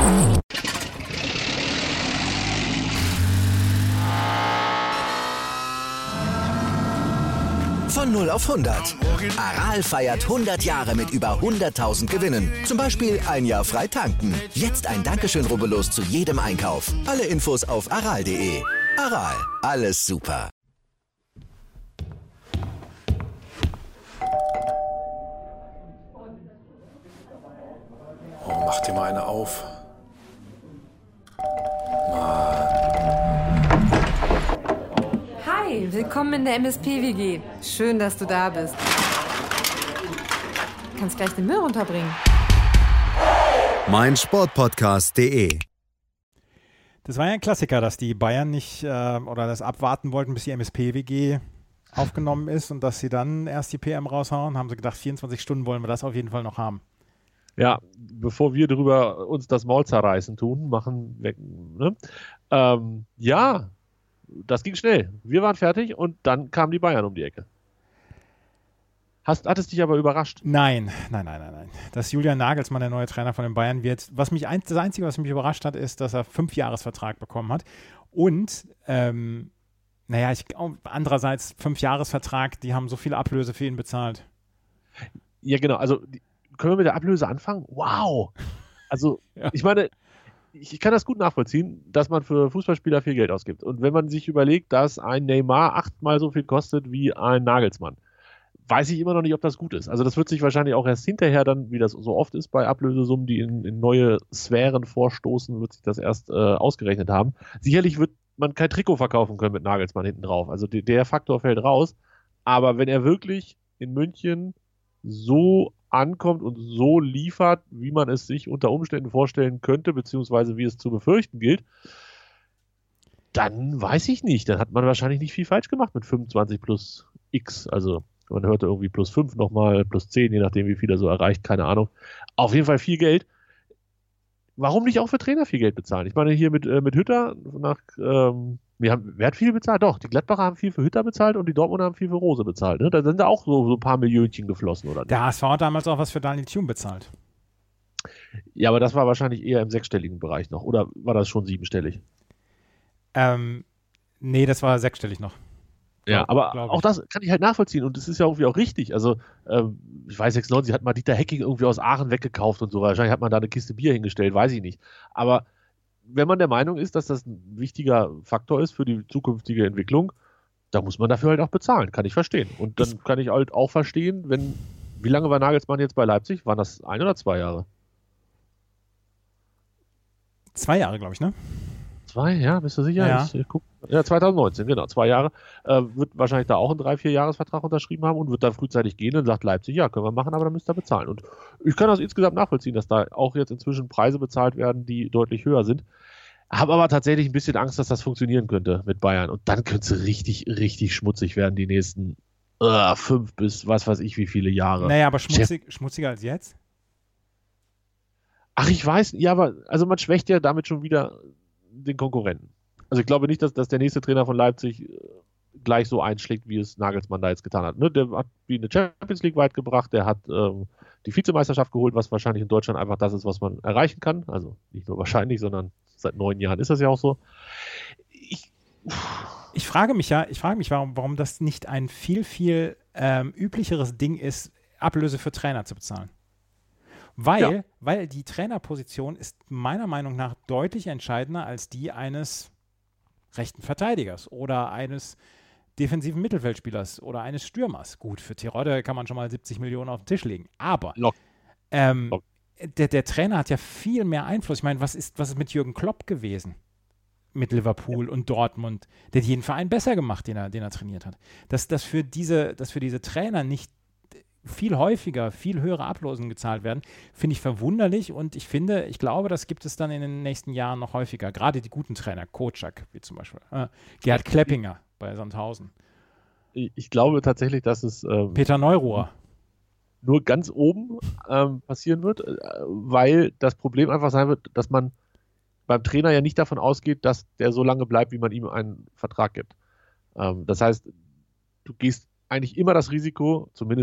Von 0 auf 100. Aral feiert 100 Jahre mit über 100.000 Gewinnen. Zum Beispiel ein Jahr frei tanken. Jetzt ein Dankeschön, rubbellos zu jedem Einkauf. Alle Infos auf aral.de. Aral, alles super. Oh, mach dir mal eine auf. Hi, willkommen in der MSP-WG. Schön, dass du da bist. Du kannst gleich den Müll runterbringen. meinsportpodcast.de. Das war ja ein Klassiker, dass die Bayern nicht oder das abwarten wollten, bis die MSP-WG aufgenommen ist und dass sie dann erst die PM raushauen. Haben sie gedacht, 24 Stunden wollen wir das auf jeden Fall noch haben. Ja, bevor wir drüber uns das Maul zerreißen tun, machen weg. Ne? Ja, das ging schnell. Wir waren fertig und dann kamen die Bayern um die Ecke. Hat es dich aber überrascht? Nein. Dass Julian Nagelsmann der neue Trainer von den Bayern wird. Das Einzige, was mich überrascht hat, ist, dass er 5-Jahres-Vertrag bekommen hat. Und, andererseits 5-Jahres-Vertrag, die haben so viele Ablöse für ihn bezahlt. Ja, genau. Also, können wir mit der Ablöse anfangen? Wow! Also, ja. Ich meine, ich kann das gut nachvollziehen, dass man für Fußballspieler viel Geld ausgibt. Und wenn man sich überlegt, dass ein Neymar 8-mal so viel kostet wie ein Nagelsmann, weiß ich immer noch nicht, ob das gut ist. Also das wird sich wahrscheinlich auch erst hinterher dann, wie das so oft ist bei Ablösesummen, die in neue Sphären vorstoßen, wird sich das erst ausgerechnet haben. Sicherlich wird man kein Trikot verkaufen können mit Nagelsmann hinten drauf. Also der Faktor fällt raus. Aber wenn er wirklich in München so ankommt und so liefert, wie man es sich unter Umständen vorstellen könnte, beziehungsweise wie es zu befürchten gilt, dann weiß ich nicht. Dann hat man wahrscheinlich nicht viel falsch gemacht mit 25 plus X. Also man hörte irgendwie plus 5 nochmal, plus 10, je nachdem wie viel er so erreicht, keine Ahnung. Auf jeden Fall viel Geld. Warum nicht auch für Trainer viel Geld bezahlen? Ich meine, hier mit Hütter, wer hat viel bezahlt? Doch, die Gladbacher haben viel für Hütter bezahlt und die Dortmunder haben viel für Rose bezahlt. Ne? Da sind da auch so ein paar Millionchen geflossen, oder nicht? Der HSV hat damals auch was für Daniel Thune bezahlt. Ja, aber das war wahrscheinlich eher im 6-stelligen Bereich noch. Oder war das schon 7-stellig? Nee, das war 6-stellig noch. Ja, aber auch das kann ich halt nachvollziehen und das ist ja irgendwie auch richtig. Also, ich weiß, 96 hat mal Dieter Hecking irgendwie aus Aachen weggekauft und so. Wahrscheinlich hat man da eine Kiste Bier hingestellt, weiß ich nicht. Aber wenn man der Meinung ist, dass das ein wichtiger Faktor ist für die zukünftige Entwicklung, da muss man dafür halt auch bezahlen. Kann ich verstehen. Und dann kann ich halt auch verstehen, wie lange war Nagelsmann jetzt bei Leipzig? Waren das 1 oder 2 Jahre? 2 Jahre, glaube ich, ne? 2, ja, bist du sicher? Ja. Ich guck. Ja, 2019, genau, 2 Jahre. Wird wahrscheinlich da auch einen 3-4-Jahres-Vertrag unterschrieben haben und wird dann frühzeitig gehen und sagt Leipzig, ja, können wir machen, aber dann müsst ihr bezahlen. Und ich kann das insgesamt nachvollziehen, dass da auch jetzt inzwischen Preise bezahlt werden, die deutlich höher sind. Habe aber tatsächlich ein bisschen Angst, dass das funktionieren könnte mit Bayern. Und dann könnte es richtig, richtig schmutzig werden die nächsten 5 bis was weiß ich wie viele Jahre. Naja, aber schmutziger als jetzt? Ach, ich weiß, ja, aber also man schwächt ja damit schon wieder den Konkurrenten. Also ich glaube nicht, dass der nächste Trainer von Leipzig gleich so einschlägt, wie es Nagelsmann da jetzt getan hat. Ne? Der hat die eine Champions League weit gebracht, der hat die Vizemeisterschaft geholt, was wahrscheinlich in Deutschland einfach das ist, was man erreichen kann. Also nicht nur wahrscheinlich, sondern seit 9 Jahren ist das ja auch so. Ich frage mich, warum das nicht ein viel üblicheres Ding ist, Ablöse für Trainer zu bezahlen. Weil die Trainerposition ist meiner Meinung nach deutlich entscheidender als die eines rechten Verteidigers oder eines defensiven Mittelfeldspielers oder eines Stürmers. Gut, für Terodde kann man schon mal 70 Millionen auf den Tisch legen. Aber der Trainer hat ja viel mehr Einfluss. Ich meine, was ist mit Jürgen Klopp gewesen? Mit Liverpool und Dortmund. Der hat jeden Verein besser gemacht, den er trainiert hat. Dass für diese Trainer nicht viel häufiger, viel höhere Ablösen gezahlt werden, finde ich verwunderlich und ich glaube, das gibt es dann in den nächsten Jahren noch häufiger. Gerade die guten Trainer, Kocak, wie zum Beispiel Gerhard Kleppinger bei Sandhausen. Ich glaube tatsächlich, dass es Peter Neuruhr nur ganz oben passieren wird, weil das Problem einfach sein wird, dass man beim Trainer ja nicht davon ausgeht, dass der so lange bleibt, wie man ihm einen Vertrag gibt. Das heißt, du gehst eigentlich immer das Risiko, zumindest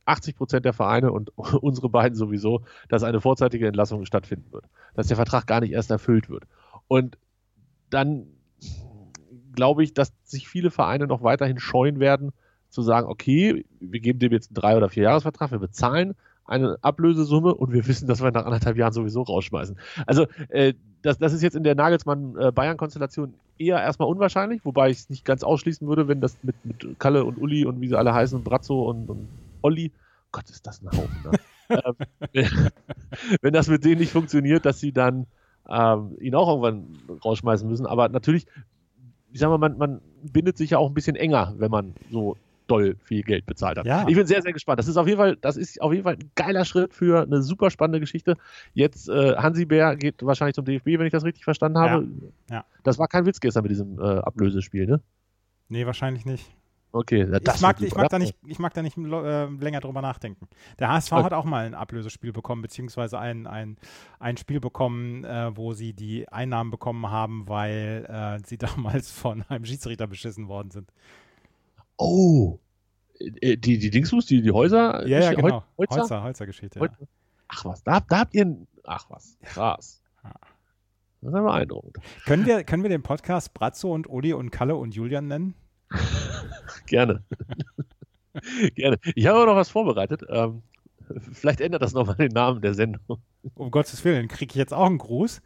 80% der Vereine und unsere beiden sowieso, dass eine vorzeitige Entlassung stattfinden wird. Dass der Vertrag gar nicht erst erfüllt wird. Und dann glaube ich, dass sich viele Vereine noch weiterhin scheuen werden, zu sagen, okay, wir geben dem jetzt einen 3- oder 4-Jahres-Vertrag, wir bezahlen eine Ablösesumme und wir wissen, dass wir nach 1,5 Jahren sowieso rausschmeißen. Also das ist jetzt in der Nagelsmann-Bayern-Konstellation eher erstmal unwahrscheinlich, wobei ich es nicht ganz ausschließen würde, wenn das mit Kalle und Uli und wie sie alle heißen, Brazzo und Olli, Gott, ist das ein Haufen. Ne? Wenn das mit denen nicht funktioniert, dass sie dann ihn auch irgendwann rausschmeißen müssen. Aber natürlich, ich sag mal, man bindet sich ja auch ein bisschen enger, wenn man so doll viel Geld bezahlt hat. Ja. Ich bin sehr, sehr gespannt. Das ist auf jeden Fall ein geiler Schritt für eine super spannende Geschichte. Jetzt Hansi Bär geht wahrscheinlich zum DFB, wenn ich das richtig verstanden habe. Ja. Das war kein Witz gestern mit diesem Ablösespiel, ne? Nee, wahrscheinlich nicht. Okay, Ich mag da nicht länger drüber nachdenken. Der HSV hat auch mal ein Ablösespiel bekommen, beziehungsweise ein Spiel bekommen, wo sie die Einnahmen bekommen haben, weil sie damals von einem Schiedsrichter beschissen worden sind. Oh, die Dingsbus, die Häuser? Ja, genau. Holzer-Geschichte. Ja. Ach was, da habt ihr krass. Das ist aber beeindruckend. Können wir den Podcast Brazzo und Uli und Kalle und Julian nennen? Gerne. Gerne. Ich habe aber noch was vorbereitet. Vielleicht ändert das nochmal den Namen der Sendung. Um Gottes Willen, kriege ich jetzt auch einen Gruß?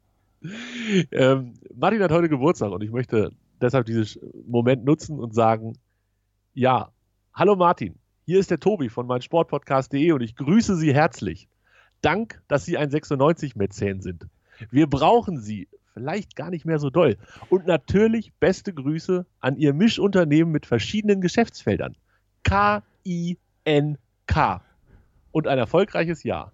Martin hat heute Geburtstag und ich möchte deshalb diesen Moment nutzen und sagen, ja, hallo Martin, hier ist der Tobi von meinsportpodcast.de und ich grüße Sie herzlich. Dank, dass Sie ein 96-Mäzen sind. Wir brauchen Sie vielleicht gar nicht mehr so doll. Und natürlich beste Grüße an Ihr Mischunternehmen mit verschiedenen Geschäftsfeldern. KINK. Und ein erfolgreiches Jahr.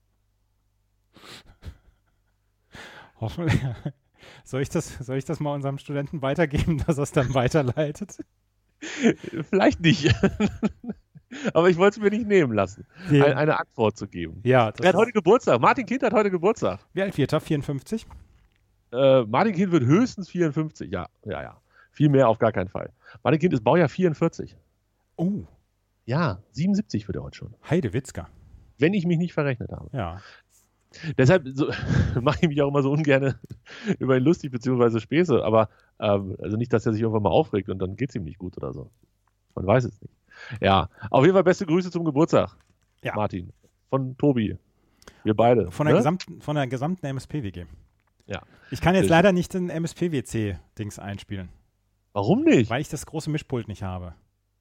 Hoffentlich. Soll ich das mal unserem Studenten weitergeben, dass er es dann weiterleitet? Vielleicht nicht. Aber ich wollte es mir nicht nehmen lassen, eine Antwort zu geben. Ja, er hat heute Geburtstag. Martin Kind hat heute Geburtstag. Wie alt wird er? 54? Martin Kind wird höchstens 54. Ja. Viel mehr auf gar keinen Fall. Martin Kind ist Baujahr 44. Oh. Ja, 77 wird er heute schon. Heidewitzka. Wenn ich mich nicht verrechnet habe. Ja. Deshalb mache ich mich auch immer so ungern über ihn lustig bzw. Späße, aber also nicht, dass er sich irgendwann mal aufregt und dann geht es ihm nicht gut oder so. Man weiß es nicht. Ja, auf jeden Fall beste Grüße zum Geburtstag, ja. Martin. Von Tobi. Wir beide. Von der gesamten MSP-WG. Ja. Ich kann jetzt leider nicht den MSP-WC-Dings einspielen. Warum nicht? Weil ich das große Mischpult nicht habe.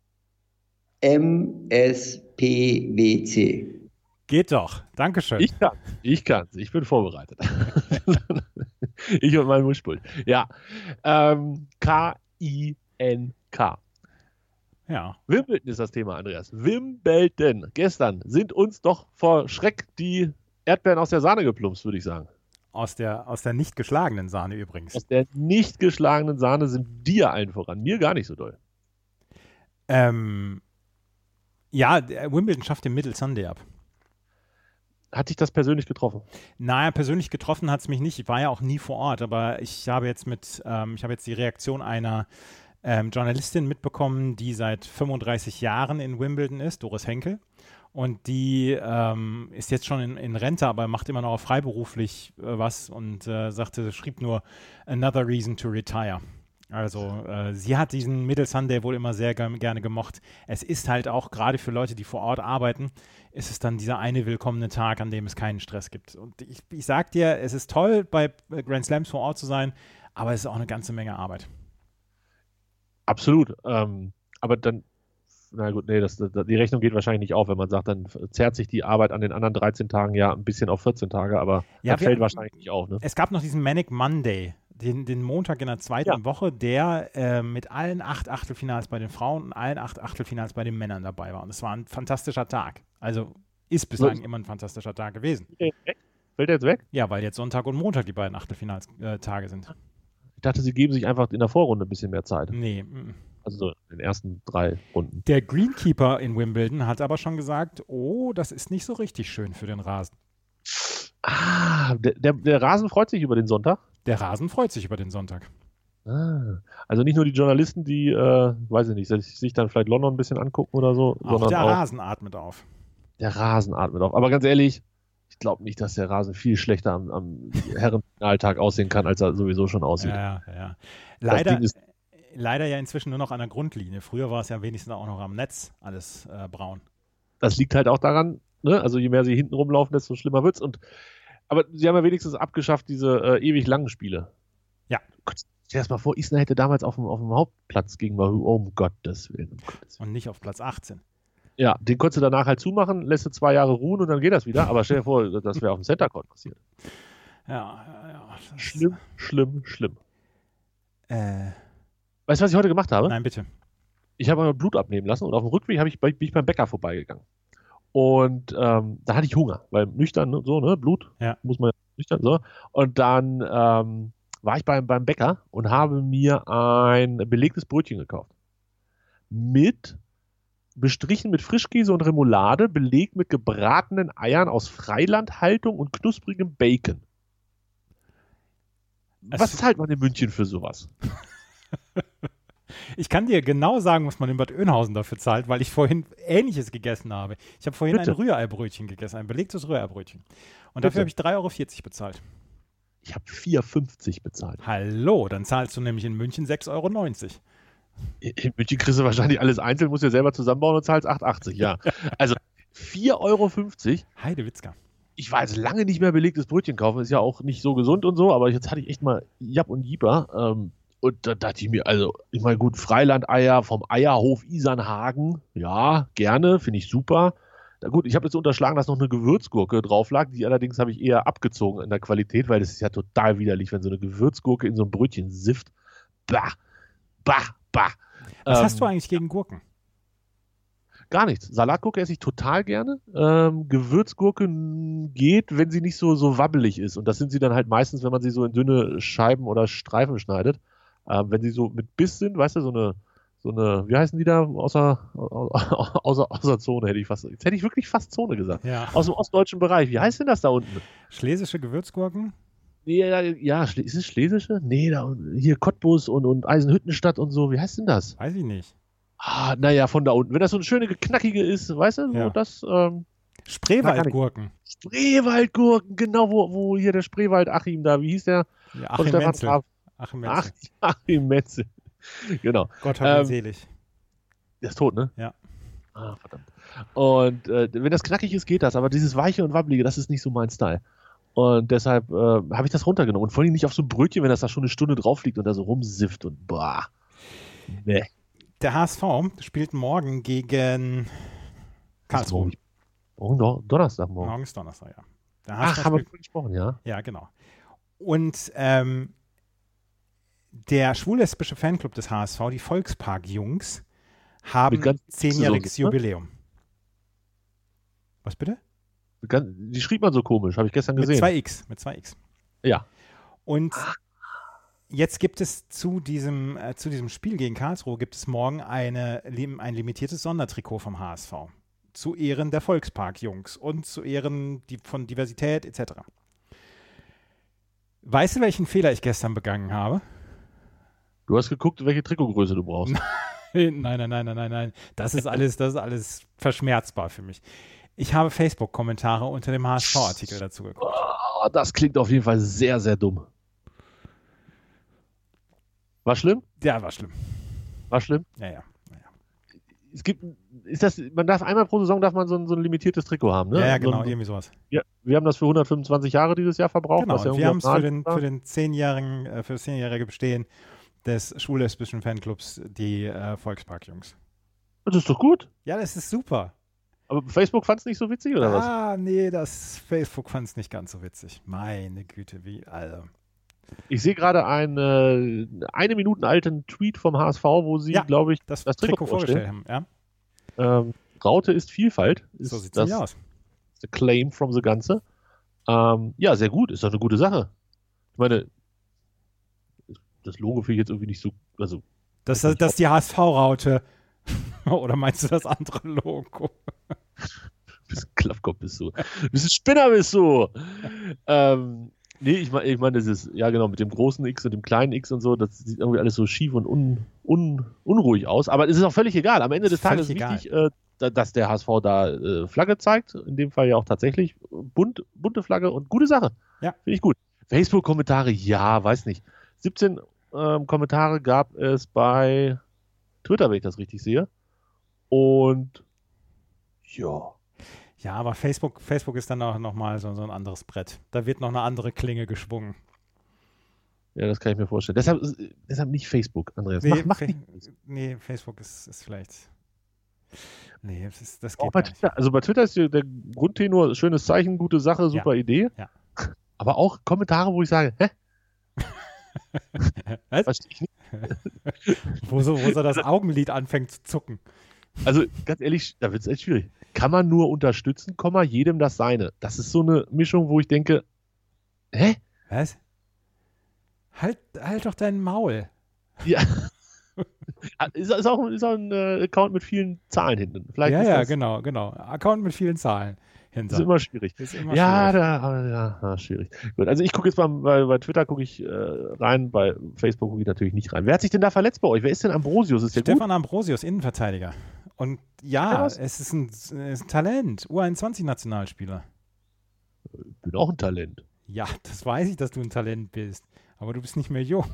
MSPWC. Geht doch. Dankeschön. Ich kann's. Ich bin vorbereitet. Ich und mein Mischpult. Ja. KINK. Ja. Wimbledon ist das Thema, Andreas. Wimbledon. Gestern sind uns doch vor Schreck die Erdbeeren aus der Sahne geplumpst, würde ich sagen. Aus der nicht geschlagenen Sahne übrigens. Aus der nicht geschlagenen Sahne sind dir allen voran. Mir gar nicht so doll. Ja, Wimbledon schafft den Middle Sunday ab. Hat dich das persönlich getroffen? Naja, persönlich getroffen hat es mich nicht. Ich war ja auch nie vor Ort, aber ich habe jetzt die Reaktion einer Journalistin mitbekommen, die seit 35 Jahren in Wimbledon ist, Doris Henkel. Und die ist jetzt schon in Rente, aber macht immer noch freiberuflich was und schrieb nur "Another reason to retire". Also sie hat diesen Middle Sunday wohl immer sehr gerne gemocht. Es ist halt auch, gerade für Leute, die vor Ort arbeiten, ist es dann dieser eine willkommene Tag, an dem es keinen Stress gibt. Und ich sag dir, es ist toll, bei Grand Slams vor Ort zu sein, aber es ist auch eine ganze Menge Arbeit. Absolut. Aber dann, na gut, nee, die Rechnung geht wahrscheinlich nicht auf, wenn man sagt, dann zerrt sich die Arbeit an den anderen 13 Tagen ja ein bisschen auf 14 Tage, aber ja, das fällt wahrscheinlich nicht auf. Ne? Es gab noch diesen Manic Monday, den Montag in der zweiten Woche, der mit allen 8 Achtelfinals bei den Frauen und allen 8 Achtelfinals bei den Männern dabei war. Und es war ein fantastischer Tag. Also ist bislang immer ein fantastischer Tag gewesen. Fällt der jetzt weg? Ja, weil jetzt Sonntag und Montag die beiden Achtelfinals-Tage sind. Ich dachte, sie geben sich einfach in der Vorrunde ein bisschen mehr Zeit. Nee. Also so in den ersten 3 Runden. Der Greenkeeper in Wimbledon hat aber schon gesagt, das ist nicht so richtig schön für den Rasen. Der Rasen freut sich über den Sonntag? Der Rasen freut sich über den Sonntag. Also nicht nur die Journalisten, die, weiß ich nicht, sich dann vielleicht London ein bisschen angucken oder so, Auch sondern der auch Rasen atmet auf. der Rasen atmet auf. Aber ganz ehrlich, ich glaube nicht, dass der Rasen viel schlechter am Herrenfinaltag aussehen kann, als er sowieso schon aussieht. Ja. Das Ding ist, Leider ja inzwischen nur noch an der Grundlinie. Früher war es ja wenigstens auch noch am Netz alles braun. das liegt halt auch daran, ne? Also je mehr sie hinten rumlaufen, desto schlimmer wird's. Aber sie haben ja wenigstens abgeschafft, diese ewig langen Spiele. Ja. Gott, stell dir das mal vor, Isner hätte damals auf dem Hauptplatz gegen Wahoo, um Gottes Willen. Und nicht auf Platz 18. Ja, den konntest du danach halt zumachen, lässt du 2 Jahre ruhen und dann geht das wieder. Aber stell dir vor, das wäre auf dem Center Court passiert. Ja. Schlimm. Äh, Weißt du, was ich heute gemacht habe? nein, bitte. Ich habe mal Blut abnehmen lassen und auf dem Rückweg bin ich beim Bäcker vorbeigegangen. Und da hatte ich Hunger, weil nüchtern, so, ne, Blut, muss man ja nüchtern, so. Und dann war ich beim Bäcker und habe mir ein belegtes Brötchen gekauft. Bestrichen mit Frischkäse und Remoulade, belegt mit gebratenen Eiern aus Freilandhaltung und knusprigem Bacon. Was zahlt man in München für sowas? Ich kann dir genau sagen, was man in Bad Oeynhausen dafür zahlt, weil ich vorhin Ähnliches gegessen habe. Ich habe vorhin Bitte? ein Rührei-Brötchen gegessen, ein belegtes Rührei-Brötchen. Und dafür habe ich 3,40 € bezahlt. Ich habe 4,50 € bezahlt. Hallo, dann zahlst du nämlich in München 6,90 €. In München kriegst du wahrscheinlich alles einzeln, musst dir selber zusammenbauen und zahlst 8,80 €, ja. Also 4,50 €. Heidewitzka. Ich war jetzt lange nicht mehr belegtes Brötchen kaufen, ist ja auch nicht so gesund und so, aber jetzt hatte ich echt mal Japp und Jieper. Und da dachte ich mir, also, ich meine, gut, Freilandeier vom Eierhof Isernhagen, ja, gerne, finde ich super. Na gut, ich habe jetzt unterschlagen, dass noch eine Gewürzgurke drauf lag, die allerdings habe ich eher abgezogen in der Qualität, weil das ist ja total widerlich, wenn so eine Gewürzgurke in so ein Brötchen sifft. Bah. Was hast du eigentlich gegen Gurken? Gar nichts. Salatgurke esse ich total gerne. Gewürzgurke geht, wenn sie nicht so wabbelig ist. Und das sind sie dann halt meistens, wenn man sie so in dünne Scheiben oder Streifen schneidet. Wenn sie so mit Biss sind, weißt du, so eine, wie heißen die da? Außer Zone hätte ich fast. Jetzt hätte ich wirklich fast Zone gesagt. Ja. Aus dem ostdeutschen Bereich. Wie heißt denn das da unten? Schlesische Gewürzgurken? Ja, ist es Schlesische? Nee, da hier Cottbus und Eisenhüttenstadt und so. Wie heißt denn das? Weiß ich nicht. Naja, von da unten. Wenn das so eine schöne, knackige ist, weißt du, so das. Spreewaldgurken. Spreewaldgurken, genau, wo hier der Spreewald Achim da, wie hieß der? Ja, Achim Menzel. Achim Menzel. Genau. Gott hab ihn selig. Der ist tot, ne? Ja. Verdammt. Und wenn das knackig ist, geht das, aber dieses Weiche und Wabbelige, das ist nicht so mein Style. Und deshalb habe ich das runtergenommen. Und vor allem nicht auf so ein Brötchen, wenn das da schon eine Stunde drauf liegt und da so rumsifft und boah. Nee. Der HSV spielt morgen gegen Karlsruhe. Donnerstag morgen. Morgen ist Donnerstag, ja. Der HSV haben wir gesprochen, ja? Ja, genau. Und der schwul-lesbische Fanclub des HSV, die Volkspark-Jungs, haben 10-jähriges Jubiläum. Was bitte? Die schrieb man so komisch, habe ich gestern gesehen. Mit 2x. Ja. Und jetzt gibt es zu diesem Spiel gegen Karlsruhe gibt es morgen ein limitiertes Sondertrikot vom HSV. Zu Ehren der Volkspark-Jungs und zu Ehren von Diversität etc. Weißt du, welchen Fehler ich gestern begangen habe? Du hast geguckt, welche Trikotgröße du brauchst. Nein. Das ist alles verschmerzbar für mich. Ich habe Facebook-Kommentare unter dem HSV-Artikel dazu geguckt. Oh, das klingt auf jeden Fall sehr, sehr dumm. War schlimm? Ja, war schlimm. War schlimm? Ja. Man darf einmal pro Saison so ein limitiertes Trikot haben, ne? Ja, genau, irgendwie sowas. Ja, wir haben das für 125 Jahre dieses Jahr verbraucht. Genau, ja wir haben es für das 10-jährige Bestehen des schwul-lesbischen Fanclubs, die Volkspark-Jungs. Das ist doch gut. Ja, das ist super. Aber Facebook fand es nicht so witzig, oder was? Nee, das Facebook fand es nicht ganz so witzig. Meine Güte, also. Ich sehe gerade einen 1 Minuten alten Tweet vom HSV, wo sie, glaube ich, das Trikot vorgestellt haben. Ja. Raute ist Vielfalt. So sieht es aus. The claim from the Ganze. Ja, sehr gut. Ist doch eine gute Sache. Ich meine, das Logo finde ich jetzt irgendwie nicht so. Also, das ist die HSV-Raute. Oder meinst du das andere Logo? Bisschen Klappkopf bist du. Bisschen Spinner bist du. Nee, ich meine, das ist, ja genau, mit dem großen X und dem kleinen X und so, das sieht irgendwie alles so schief und unruhig aus. Aber es ist auch völlig egal. Am Ende des Tages ist wichtig, dass der HSV da Flagge zeigt. In dem Fall ja auch tatsächlich bunte Flagge und gute Sache. Ja. Finde ich gut. Facebook-Kommentare, ja, weiß nicht. 17 Kommentare gab es bei Twitter, wenn ich das richtig sehe. Und ja. Ja, aber Facebook ist dann auch nochmal so ein anderes Brett. Da wird noch eine andere Klinge geschwungen. Ja, das kann ich mir vorstellen. Deshalb nicht Facebook, Andreas. Nee, mach nicht. Nee, Facebook ist vielleicht... Nee, das Auch geht bei gar nicht. Twitter, also bei Twitter ist der Grundtenor schönes Zeichen, gute Sache, super Idee. Ja. Aber auch Kommentare, wo ich sage, hä? Was? Verstehe ich nicht. Wo so das Augenlid anfängt zu zucken. Also ganz ehrlich, da wird es echt schwierig. Kann man nur unterstützen, jedem das Seine. Das ist so eine Mischung, wo ich denke, hä? Was? Halt doch dein Maul. Ja. ist auch ein Account mit vielen Zahlen hinten. Vielleicht Ja, genau. Account mit vielen Zahlen hinter. Ist immer schwierig. Schwierig. Gut, also ich gucke jetzt mal, bei Twitter gucke ich rein, bei Facebook gucke ich natürlich nicht rein. Wer hat sich denn da verletzt bei euch? Wer ist denn Ambrosius? Ist der Stefan Ambrosius, Innenverteidiger. Und ja, es ist ein Talent, U21-Nationalspieler. Ich bin auch ein Talent. Ja, das weiß ich, dass du ein Talent bist. Aber du bist nicht mehr jung.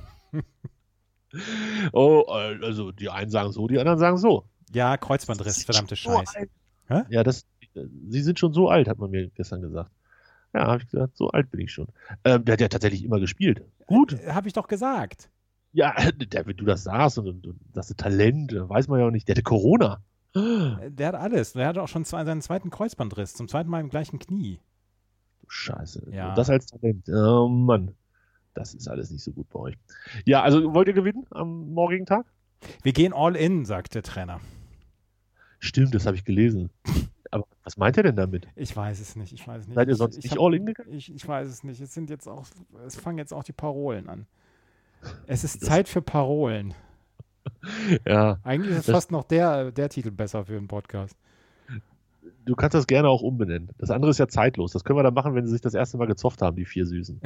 Oh, also die einen sagen so, die anderen sagen so. Ja, Kreuzbandriss, verdammte Scheiße. Ja, sie sind schon so alt, hat man mir gestern gesagt. Ja, habe ich gesagt, so alt bin ich schon. Der hat ja tatsächlich immer gespielt. Gut. Habe ich doch gesagt. Ja, wenn du das sagst und das ist Talent, weiß man ja auch nicht. Der hatte Corona. Der hat alles. Der hat auch schon seinen zweiten Kreuzbandriss, zum zweiten Mal im gleichen Knie. Scheiße. Ja. Und das als Talent. Oh Mann. Das ist alles nicht so gut bei euch. Ja, also wollt ihr gewinnen am morgigen Tag? Wir gehen all in, sagt der Trainer. Stimmt, das habe ich gelesen. Aber was meint er denn damit? Ich weiß es nicht. Seid ihr sonst nicht all in gegangen? Ich weiß es nicht. Es fangen jetzt auch die Parolen an. Es ist Zeit für Parolen. Ja. Eigentlich ist fast noch der Titel besser für einen Podcast. Du kannst das gerne auch umbenennen. Das andere ist ja zeitlos. Das können wir dann machen, wenn sie sich das erste Mal gezofft haben, die 4 Süßen.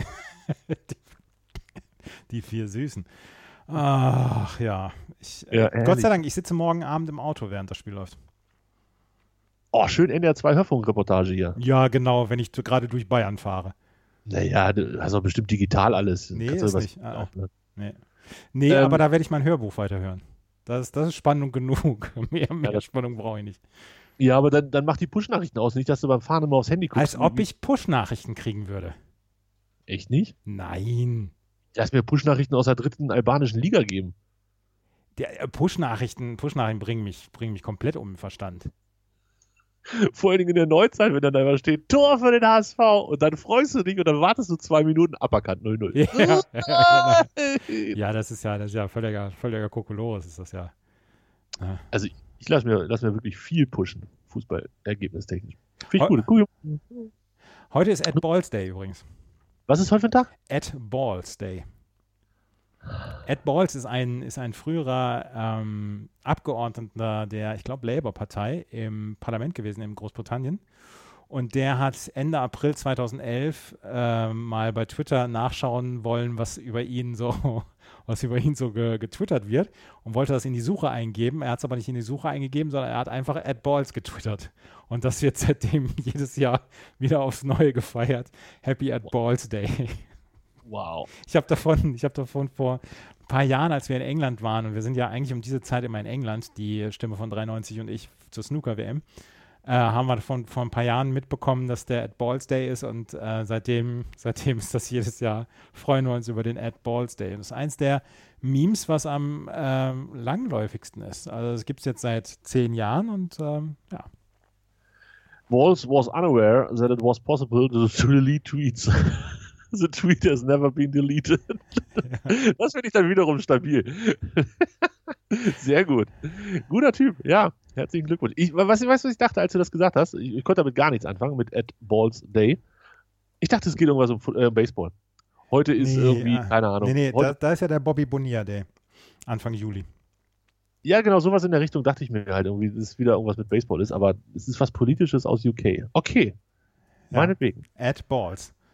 Die 4 Süßen. Ach ja. Gott sei Dank, ich sitze morgen Abend im Auto, während das Spiel läuft. Oh, schön NDR 2 Hörfunk-Reportage hier. Ja, genau, wenn ich gerade durch Bayern fahre. Naja, du hast doch bestimmt digital alles. Nee, ist nicht. Nee, aber da werde ich mein Hörbuch weiterhören. Das ist Spannung genug. Mehr Spannung brauche ich nicht. Ja, aber dann mach die Push-Nachrichten aus. Nicht, dass du beim Fahren immer aufs Handy guckst. Als ob ich Push-Nachrichten kriegen würde. Echt nicht? Nein. Lass mir Push-Nachrichten aus der 3. albanischen Liga geben. Push-Nachrichten bringen mich komplett um den Verstand. Vor allen Dingen in der Neuzeit, wenn dann da steht, Tor für den HSV und dann freust du dich und dann wartest du 2 Minuten, Uppercut 0-0. Ja, das ist ja völliger Kokolores, ist das ja. Also ich lass mir wirklich viel pushen, Fußball-ergebnistechnisch. Finde ich gut. Heute ist Ed Balls Day übrigens. Was ist heute für ein Tag? Ed Balls Day. Ed Balls ist ein früherer Abgeordneter der, ich glaube, Labour-Partei im Parlament gewesen in Großbritannien. Und der hat Ende April 2011 mal bei Twitter nachschauen wollen, was über ihn so getwittert wird und wollte das in die Suche eingeben. Er hat es aber nicht in die Suche eingegeben, sondern er hat einfach Ed Balls getwittert. Und das wird seitdem jedes Jahr wieder aufs Neue gefeiert. Happy Ed Balls Day. Wow. Ich habe davon vor ein paar Jahren, als wir in England waren, und wir sind ja eigentlich um diese Zeit immer in England, die Stimme von 93 und ich zur Snooker-WM, haben wir vor ein paar Jahren mitbekommen, dass der Ed Balls Day ist und seitdem ist das jedes Jahr, freuen wir uns über den Ed Balls Day. Das ist eins der Memes, was am langläufigsten ist. Also das gibt es jetzt seit 10 Jahren und ja. Balls was unaware that it was possible to delete tweets. The tweet has never been deleted. Ja. Das finde ich dann wiederum stabil. Sehr gut. Guter Typ, ja. Herzlichen Glückwunsch. Weißt du, was ich dachte, als du das gesagt hast? Ich konnte damit gar nichts anfangen, mit Ed Balls Day. Ich dachte, es geht irgendwas um Baseball. Heute ist keine Ahnung. Nee, da ist ja der Bobby Bonilla Day. Anfang Juli. Ja, genau, sowas in der Richtung dachte ich mir halt irgendwie, dass es wieder irgendwas mit Baseball ist, aber es ist was Politisches aus UK. Okay. Ja. Meinetwegen. Ed Balls.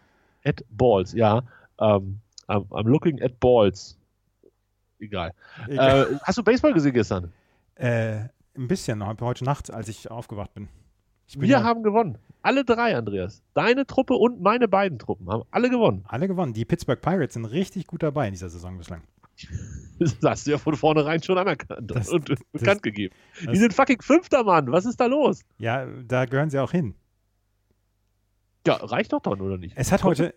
At Balls, ja. I'm looking at Balls. Egal. Hast du Baseball gesehen gestern? Ein bisschen, heute Nacht, als ich aufgewacht bin. Wir haben gewonnen. Alle drei, Andreas. Deine Truppe und meine beiden Truppen haben alle gewonnen. Alle gewonnen. Die Pittsburgh Pirates sind richtig gut dabei in dieser Saison bislang. Das hast du ja von vornherein schon anerkannt und bekannt gegeben. Die sind fucking Fünfter, Mann. Was ist da los? Ja, da gehören sie auch hin. Ja, reicht doch dann, oder nicht? Es hat heute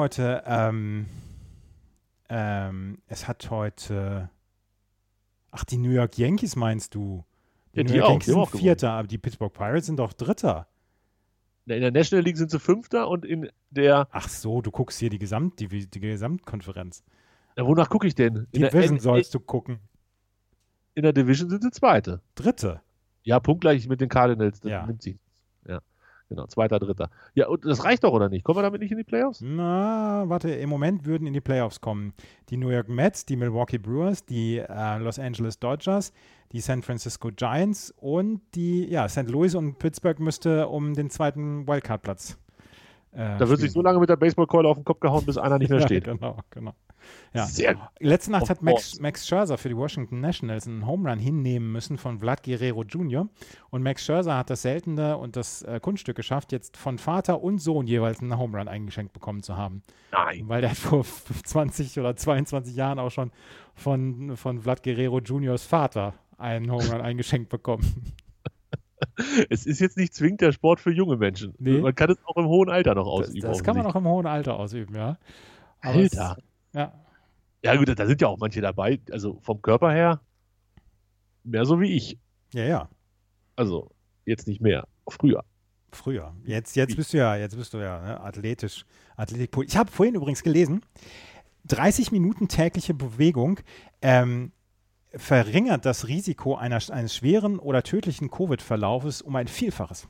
die New York Yankees meinst du? Die New York Yankees sind Vierter, aber die Pittsburgh Pirates sind doch Dritter. In der National League sind sie Fünfter und in der... Ach so, du guckst hier die Gesamtkonferenz. Ja, wonach gucke ich denn? Die Division sollst du gucken. In der Division sind sie Zweite. Dritte? Ja, punktgleich mit den Cardinals. Ja. Nimmt sie. Ja, genau. Zweiter, Dritter. Ja, und das reicht doch, oder nicht? Kommen wir damit nicht in die Playoffs? Na, warte, im Moment würden in die Playoffs kommen die New York Mets, die Milwaukee Brewers, die Los Angeles Dodgers, die San Francisco Giants und die St. Louis, und Pittsburgh müsste um den zweiten Wildcard-Platz da wird sich so lange mit der Baseballkeule auf den Kopf gehauen, bis einer nicht mehr steht. Genau. Ja. Sehr Letzte Nacht hat Max Scherzer für die Washington Nationals einen Home Run hinnehmen müssen von Vlad Guerrero Jr. Und Max Scherzer hat das seltene und das Kunststück geschafft, jetzt von Vater und Sohn jeweils einen Home Run eingeschenkt bekommen zu haben. Nein. Weil der hat vor 20 oder 22 Jahren auch schon von Vlad Guerrero Jr.'s Vater einen Home Run eingeschenkt bekommen. Es ist jetzt nicht zwingend der Sport für junge Menschen. Nee. Man kann es auch im hohen Alter noch ausüben. Das kann man auch im hohen Alter ausüben, ja. Aber Alter. Ja gut, da sind ja auch manche dabei, also vom Körper her mehr so wie ich. Ja. Also jetzt nicht mehr, früher. Jetzt bist du ja ne? Athletisch. Ich habe vorhin übrigens gelesen, 30 Minuten tägliche Bewegung verringert das Risiko eines schweren oder tödlichen Covid-Verlaufes um ein Vielfaches.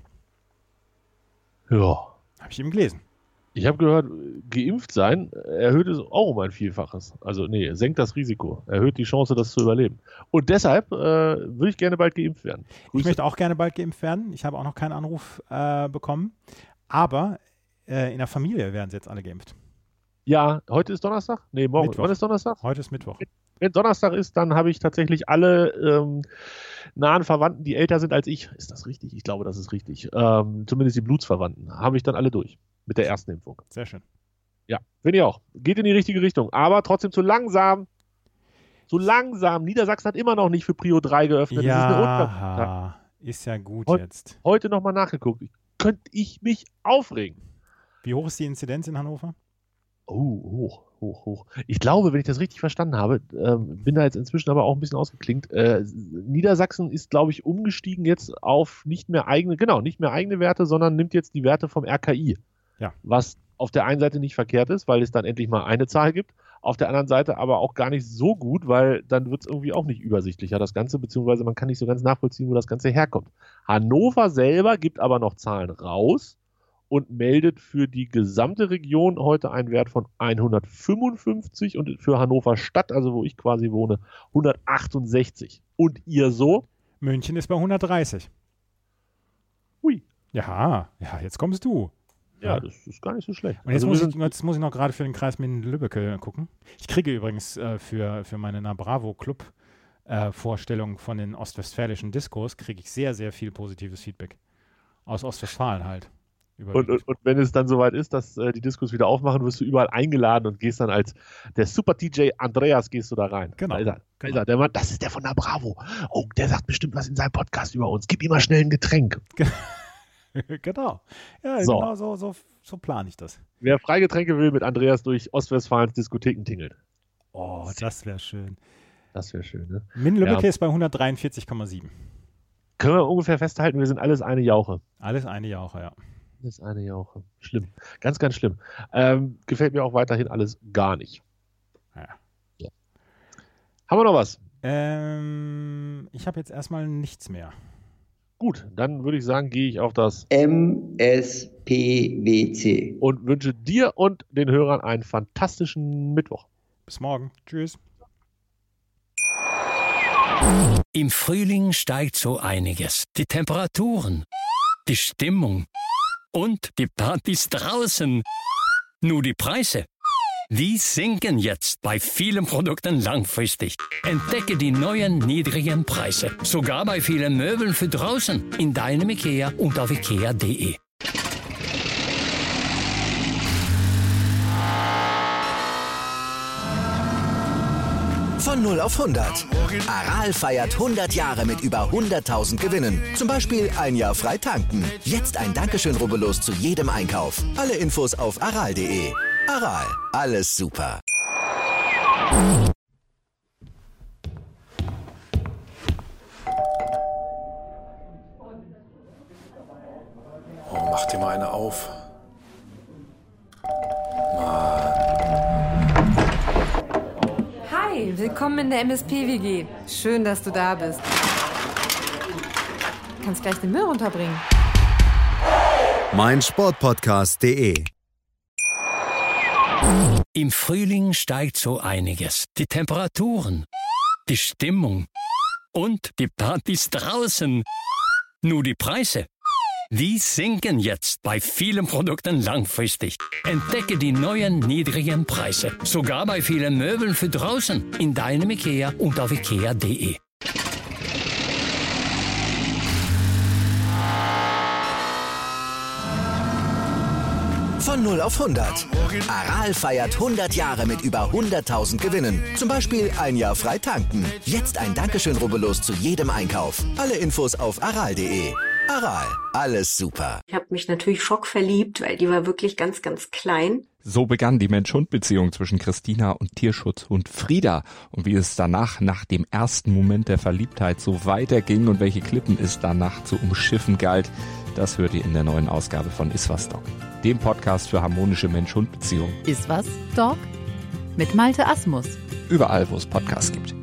Ja. Habe ich eben gelesen. Ich habe gehört, geimpft sein erhöht es auch um ein Vielfaches. Also senkt das Risiko, erhöht die Chance, das zu überleben. Und deshalb würde ich gerne bald geimpft werden. Ich möchte auch gerne bald geimpft werden. Ich habe auch noch keinen Anruf bekommen. Aber in der Familie werden sie jetzt alle geimpft. Ja, heute ist Donnerstag? Nee, morgen. Mittwoch. Wann ist Donnerstag? Heute ist Mittwoch. Wenn Donnerstag ist, dann habe ich tatsächlich alle nahen Verwandten, die älter sind als ich. Ist das richtig? Ich glaube, das ist richtig. Zumindest die Blutsverwandten. Habe ich dann alle durch. Mit der ersten Impfung. Sehr schön. Ja, finde ich auch. Geht in die richtige Richtung. Aber trotzdem zu langsam. Zu langsam. Niedersachsen hat immer noch nicht für Prio 3 geöffnet. Ja, das ist eine Unverschämtheit. Ist ja gut jetzt. Heute nochmal nachgeguckt. Könnte ich mich aufregen. Wie hoch ist die Inzidenz in Hannover? Oh, hoch. Ich glaube, wenn ich das richtig verstanden habe, bin da jetzt inzwischen aber auch ein bisschen ausgeklingt. Niedersachsen ist, glaube ich, umgestiegen jetzt auf nicht mehr eigene Werte, sondern nimmt jetzt die Werte vom RKI. Ja. Was auf der einen Seite nicht verkehrt ist, weil es dann endlich mal eine Zahl gibt, auf der anderen Seite aber auch gar nicht so gut, weil dann wird es irgendwie auch nicht übersichtlicher, das Ganze, beziehungsweise man kann nicht so ganz nachvollziehen, wo das Ganze herkommt. Hannover selber gibt aber noch Zahlen raus und meldet für die gesamte Region heute einen Wert von 155 und für Hannover Stadt, also wo ich quasi wohne, 168. Und ihr so? München ist bei 130. Hui. Ja, jetzt kommst du. Ja, das ist gar nicht so schlecht. Und jetzt muss ich noch gerade für den Kreis Minden-Lübbecke gucken. Ich kriege übrigens für meine Na Bravo Club Vorstellung von den ostwestfälischen Diskos, kriege ich sehr, sehr viel positives Feedback. Aus Ostwestfalen halt. Und wenn es dann soweit ist, dass die Diskos wieder aufmachen, wirst du überall eingeladen und gehst dann als der Super-DJ Andreas gehst du da rein. Genau. Der Mann, das ist der von der Bravo. Oh, der sagt bestimmt was in seinem Podcast über uns. Gib ihm mal schnell ein Getränk. Genau. Ja, so. Genau so plane ich das. Wer Freigetränke will, mit Andreas durch Ostwestfalens Diskotheken tingelt. Oh, das wäre schön. Das wäre schön, ne? Minden-Lübbecke ist bei 143,7. Können wir ungefähr festhalten, wir sind alles eine Jauche. Alles eine Jauche, ja. Alles eine Jauche. Schlimm. Ganz, ganz schlimm. Gefällt mir auch weiterhin alles gar nicht. Ja. Haben wir noch was? Ich habe jetzt erstmal nichts mehr. Gut, dann würde ich sagen, gehe ich auf das MSPWC und wünsche dir und den Hörern einen fantastischen Mittwoch. Bis morgen. Tschüss. Im Frühling steigt so einiges. Die Temperaturen, die Stimmung und die Partys draußen. Nur die Preise, die sinken jetzt bei vielen Produkten langfristig. Entdecke die neuen niedrigen Preise. Sogar bei vielen Möbeln für draußen. In deinem IKEA und auf IKEA.de. Von 0 auf 100. Aral feiert 100 Jahre mit über 100.000 Gewinnen. Zum Beispiel ein Jahr frei tanken. Jetzt ein Dankeschön, rubbellos zu jedem Einkauf. Alle Infos auf aral.de. Aral, alles super. Oh, mach dir mal eine auf. Hi, willkommen in der MSP-WG. Schön, dass du da bist. Du kannst gleich den Müll runterbringen. meinsportpodcast.de. Im Frühling steigt so einiges. Die Temperaturen, die Stimmung und die Partys draußen. Nur die Preise, die sinken jetzt bei vielen Produkten langfristig. Entdecke die neuen niedrigen Preise. Sogar bei vielen Möbeln für draußen. In deinem IKEA und auf IKEA.de. Von 0 auf 100. Aral feiert 100 Jahre mit über 100.000 Gewinnen. Zum Beispiel ein Jahr frei tanken. Jetzt ein Dankeschön, rubbellos zu jedem Einkauf. Alle Infos auf aral.de. Aral, alles super. Ich habe mich natürlich schockverliebt, weil die war wirklich ganz, ganz klein. So begann die Mensch-Hund-Beziehung zwischen Christina und Tierschutzhund Frieda. Und wie es danach, nach dem ersten Moment der Verliebtheit, so weiterging und welche Klippen es danach zu umschiffen galt, das hört ihr in der neuen Ausgabe von Iswas Dog, dem Podcast für harmonische Mensch-Hund-Beziehungen. Iswas Dog? Mit Malte Asmus. Überall, wo es Podcasts gibt.